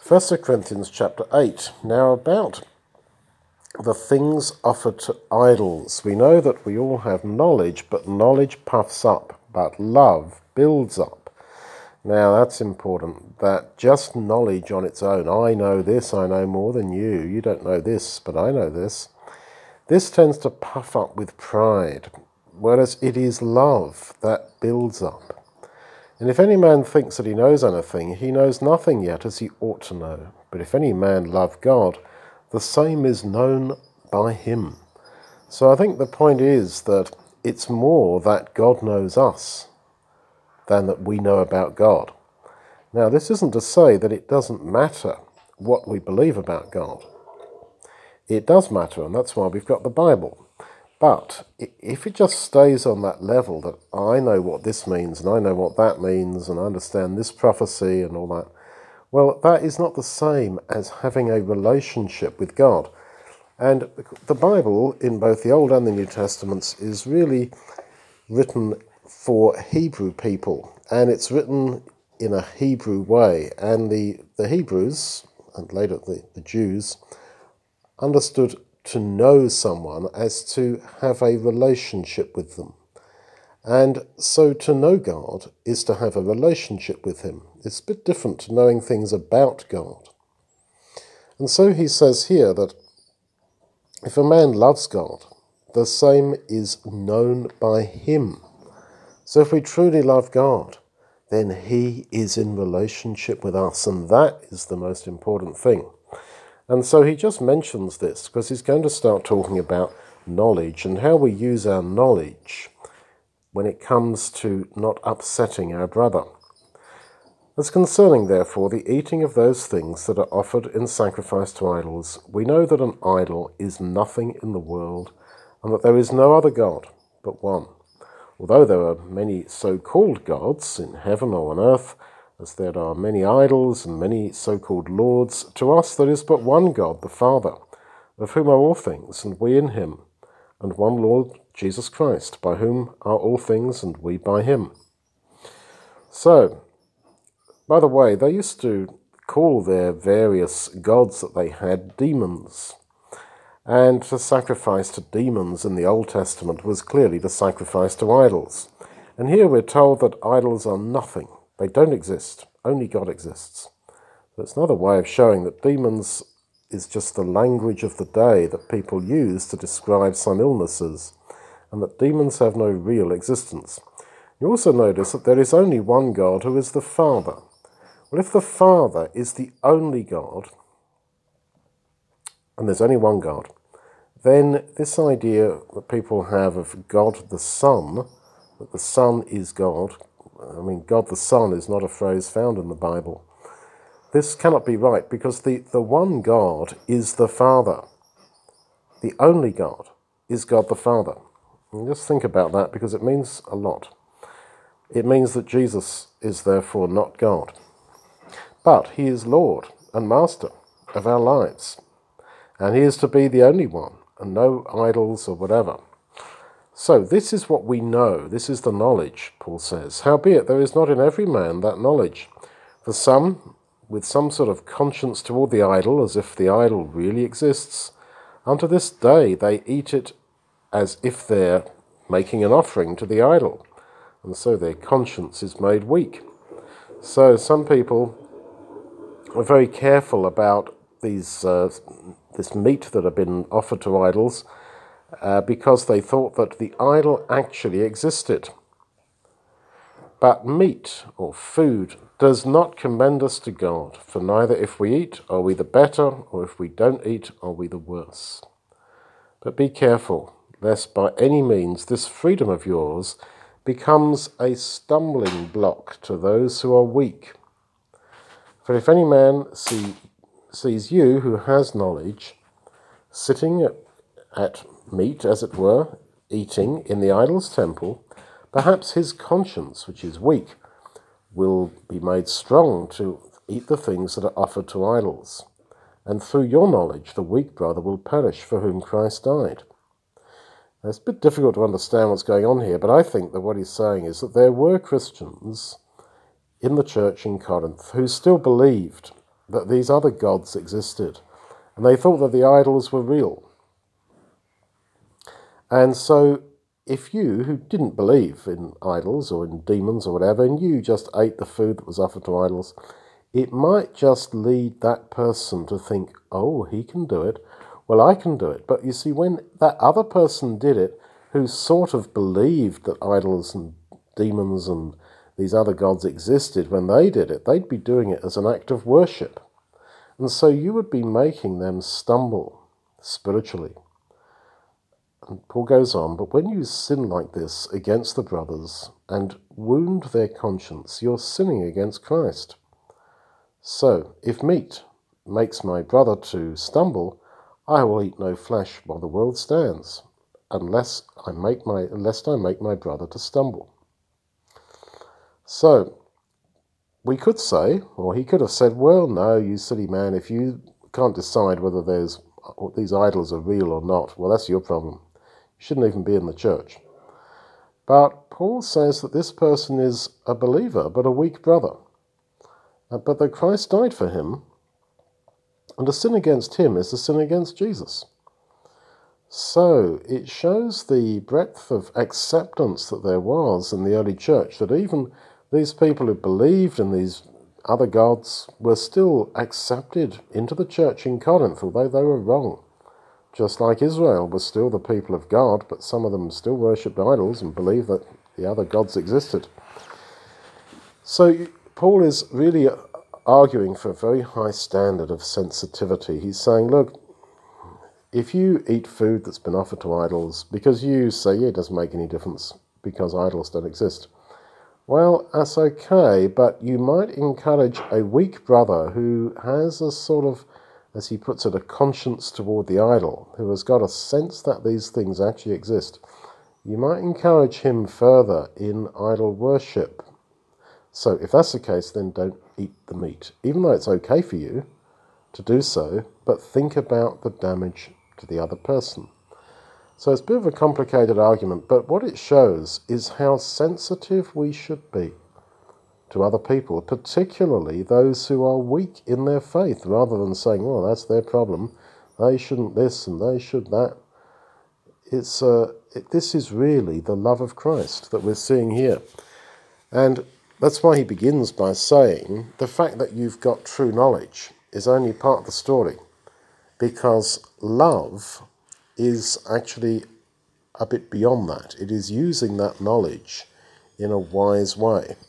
1 Corinthians chapter 8. Now about the things offered to idols. We know that we all have knowledge, but knowledge puffs up, but love builds up. Now that's important, that just knowledge on its own, I know this, I know more than you don't know this, but I know this. This tends to puff up with pride, whereas it is love that builds up. And if any man thinks that he knows anything, he knows nothing yet as he ought to know. But if any man love God, the same is known by him. So I think the point is that it's more that God knows us than that we know about God. Now, this isn't to say that it doesn't matter what we believe about God. It does matter, and that's why we've got the Bible. But if it just stays on that level that I know what this means and I know what that means and I understand this prophecy and all that, well, that is not the same as having a relationship with God. And the Bible, in both the Old and the New Testaments, is really written for Hebrew people, and it's written in a Hebrew way. And the Hebrews, and later the Jews, understood to know someone as to have a relationship with them. And so to know God is to have a relationship with him. It's a bit different to knowing things about God. And so he says here that if a man loves God, the same is known by him. So if we truly love God, then he is in relationship with us, and that is the most important thing. And so he just mentions this because he's going to start talking about knowledge and how we use our knowledge when it comes to not upsetting our brother. As concerning, therefore, the eating of those things that are offered in sacrifice to idols, we know that an idol is nothing in the world, and that there is no other God but one. Although there are many so-called gods in heaven or on earth, as there are many idols and many so-called lords, to us there is but one God, the Father, of whom are all things, and we in him, and one Lord, Jesus Christ, by whom are all things, and we by him. So, by the way, they used to call their various gods that they had demons. And to sacrifice to demons in the Old Testament was clearly to sacrifice to idols. And here we're told that idols are nothing. They don't exist. Only God exists. That's another way of showing that demons is just the language of the day that people use to describe some illnesses, and that demons have no real existence. You also notice that there is only one God who is the Father. Well, if the Father is the only God, and there's only one God, then this idea that people have of God the Son, that the Son is God, God the Son is not a phrase found in the Bible. This cannot be right because the one God is the Father. The only God is God the Father. And just think about that because it means a lot. It means that Jesus is therefore not God. But he is Lord and Master of our lives. And he is to be the only one, and no idols or whatever. So this is what we know, this is the knowledge, Paul says. Howbeit there is not in every man that knowledge. For some, with some sort of conscience toward the idol, as if the idol really exists, unto this day they eat it as if they're making an offering to the idol, and so their conscience is made weak. So some people are very careful about this meat that have been offered to idols, because they thought that the idol actually existed. But meat, or food, does not commend us to God, for neither if we eat are we the better, or if we don't eat are we the worse. But be careful, lest by any means this freedom of yours becomes a stumbling block to those who are weak. For if any man sees you, who has knowledge, sitting at meat, as it were, eating in the idol's temple, perhaps his conscience, which is weak, will be made strong to eat the things that are offered to idols. And through your knowledge, the weak brother will perish for whom Christ died. Now, it's a bit difficult to understand what's going on here, but I think that what he's saying is that there were Christians in the church in Corinth who still believed that these other gods existed, and they thought that the idols were real. And so if you, who didn't believe in idols or in demons or whatever, and you just ate the food that was offered to idols, it might just lead that person to think, oh, he can do it, well, I can do it. But you see, when that other person did it, who sort of believed that idols and demons and these other gods existed, when they did it, they'd be doing it as an act of worship. And so you would be making them stumble spiritually. And Paul goes on, but when you sin like this against the brothers and wound their conscience, you're sinning against Christ. So, if meat makes my brother to stumble, I will eat no flesh while the world stands, lest I make my brother to stumble. So, we could say, or he could have said, well, no, you silly man, if you can't decide whether these idols are real or not, well, that's your problem. You shouldn't even be in the church. But Paul says that this person is a believer, but a weak brother. But that Christ died for him, and to sin against him is to sin against Jesus. So it shows the breadth of acceptance that there was in the early church, that even these people who believed in these other gods were still accepted into the church in Corinth, although they were wrong. Just like Israel was still the people of God, but some of them still worshipped idols and believed that the other gods existed. So Paul is really arguing for a very high standard of sensitivity. He's saying, look, if you eat food that's been offered to idols because you say, yeah, it doesn't make any difference because idols don't exist, well, that's okay, but you might encourage a weak brother who has a sort of, as he puts it, a conscience toward the idol, who has got a sense that these things actually exist. You might encourage him further in idol worship. So if that's the case, then don't eat the meat, even though it's okay for you to do so, but think about the damage to the other person. So it's a bit of a complicated argument, but what it shows is how sensitive we should be to other people, particularly those who are weak in their faith, rather than saying, well, that's their problem, they shouldn't this and they should that. This is really the love of Christ that we're seeing here. And that's why he begins by saying the fact that you've got true knowledge is only part of the story, because love is actually a bit beyond that. It is using that knowledge in a wise way.